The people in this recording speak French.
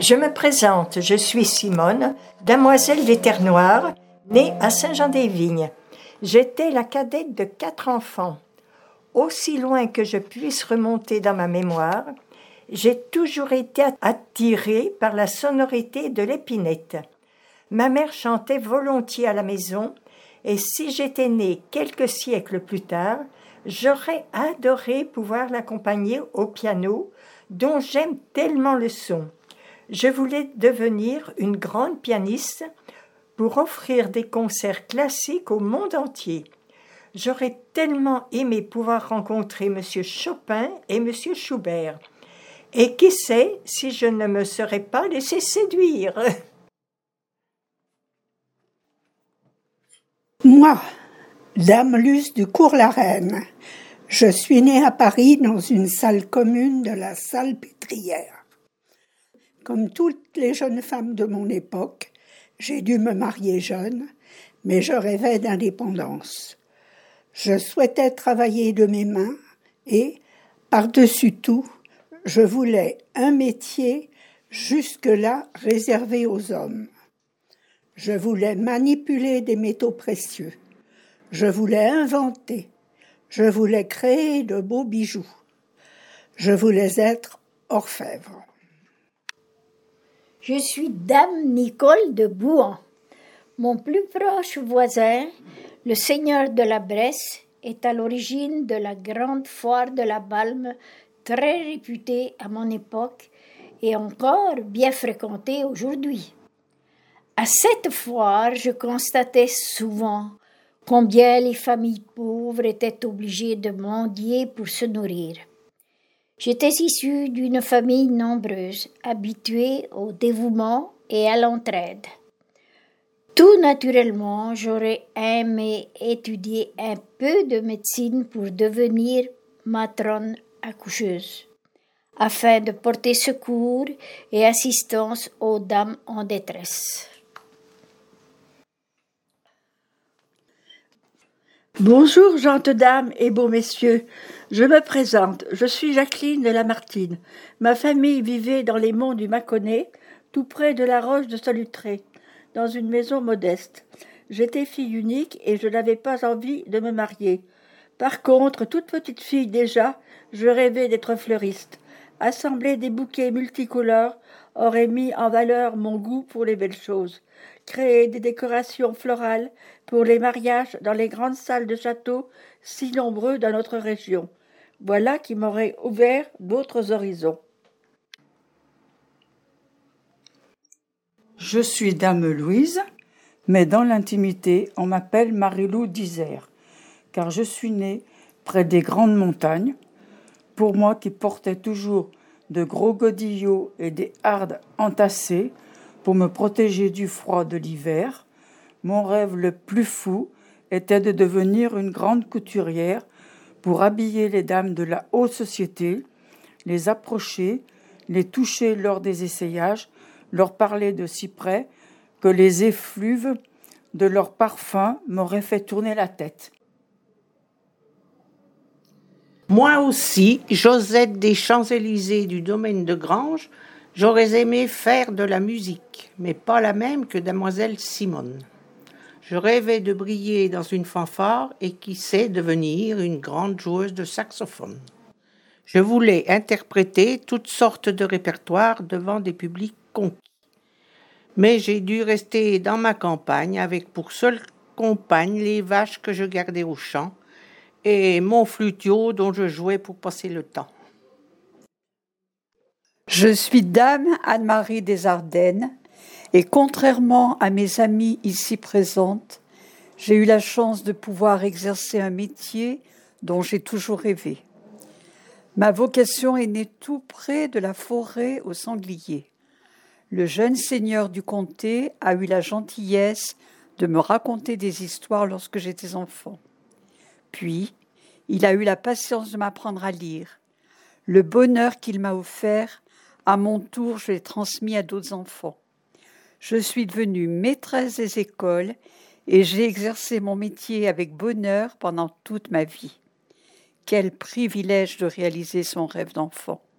Je me présente, je suis Simone, demoiselle des Terres Noires, née à Saint-Jean-des-Vignes. J'étais la cadette de 4 enfants. Aussi loin que je puisse remonter dans ma mémoire, j'ai toujours été attirée par la sonorité de l'épinette. Ma mère chantait volontiers à la maison, et si j'étais née quelques siècles plus tard, j'aurais adoré pouvoir l'accompagner au piano, dont j'aime tellement le son. Je voulais devenir une grande pianiste pour offrir des concerts classiques au monde entier. J'aurais tellement aimé pouvoir rencontrer M. Chopin et M. Schubert. Et qui sait si je ne me serais pas laissé séduire. Moi, Dame Luce du Cours-la-Reine, je suis née à Paris dans une salle commune de la Salpêtrière. Comme toutes les jeunes femmes de mon époque, j'ai dû me marier jeune, mais je rêvais d'indépendance. Je souhaitais travailler de mes mains et, par-dessus tout, je voulais un métier jusque-là réservé aux hommes. Je voulais manipuler des métaux précieux. Je voulais inventer. Je voulais créer de beaux bijoux. Je voulais être orfèvre. Je suis Dame Nicole de Bouan. Mon plus proche voisin, le seigneur de la Bresse, est à l'origine de la grande foire de la Balme, très réputée à mon époque et encore bien fréquentée aujourd'hui. À cette foire, je constatais souvent combien les familles pauvres étaient obligées de mendier pour se nourrir. J'étais issue d'une famille nombreuse, habituée au dévouement et à l'entraide. Tout naturellement, j'aurais aimé étudier un peu de médecine pour devenir matrone accoucheuse, afin de porter secours et assistance aux dames en détresse. Bonjour, gentes dames et beaux messieurs. Je me présente, je suis Jacqueline de Lamartine. Ma famille vivait dans les monts du Mâconnais, tout près de la roche de Solutré, dans une maison modeste. J'étais fille unique et je n'avais pas envie de me marier. Par contre, toute petite fille déjà, je rêvais d'être fleuriste. Assembler des bouquets multicolores aurait mis en valeur mon goût pour les belles choses. Créer des décorations florales pour les mariages dans les grandes salles de château si nombreux dans notre région. Voilà qui m'aurait ouvert d'autres horizons. Je suis Dame Louise, mais dans l'intimité, on m'appelle Marie-Lou d'Isère, car je suis née près des grandes montagnes. Pour moi qui portais toujours de gros godillots et des hardes entassées pour me protéger du froid de l'hiver, mon rêve le plus fou était de devenir une grande couturière pour habiller les dames de la haute société, les approcher, les toucher lors des essayages, leur parler de si près que les effluves de leur parfum m'auraient fait tourner la tête. Moi aussi, Josette des Champs-Élysées du domaine de Grange, j'aurais aimé faire de la musique, mais pas la même que Demoiselle Simone. Je rêvais de briller dans une fanfare et qui sait devenir une grande joueuse de saxophone. Je voulais interpréter toutes sortes de répertoires devant des publics conquis. Mais j'ai dû rester dans ma campagne avec pour seule compagne les vaches que je gardais au champ et mon flutio dont je jouais pour passer le temps. Je suis Dame Anne-Marie des Ardennes et contrairement à mes amies ici présentes, j'ai eu la chance de pouvoir exercer un métier dont j'ai toujours rêvé. Ma vocation est née tout près de la forêt aux sangliers. Le jeune seigneur du comté a eu la gentillesse de me raconter des histoires lorsque j'étais enfant. Puis, il a eu la patience de m'apprendre à lire. Le bonheur qu'il m'a offert, à mon tour, je l'ai transmis à d'autres enfants. Je suis devenue maîtresse des écoles et j'ai exercé mon métier avec bonheur pendant toute ma vie. Quel privilège de réaliser son rêve d'enfant.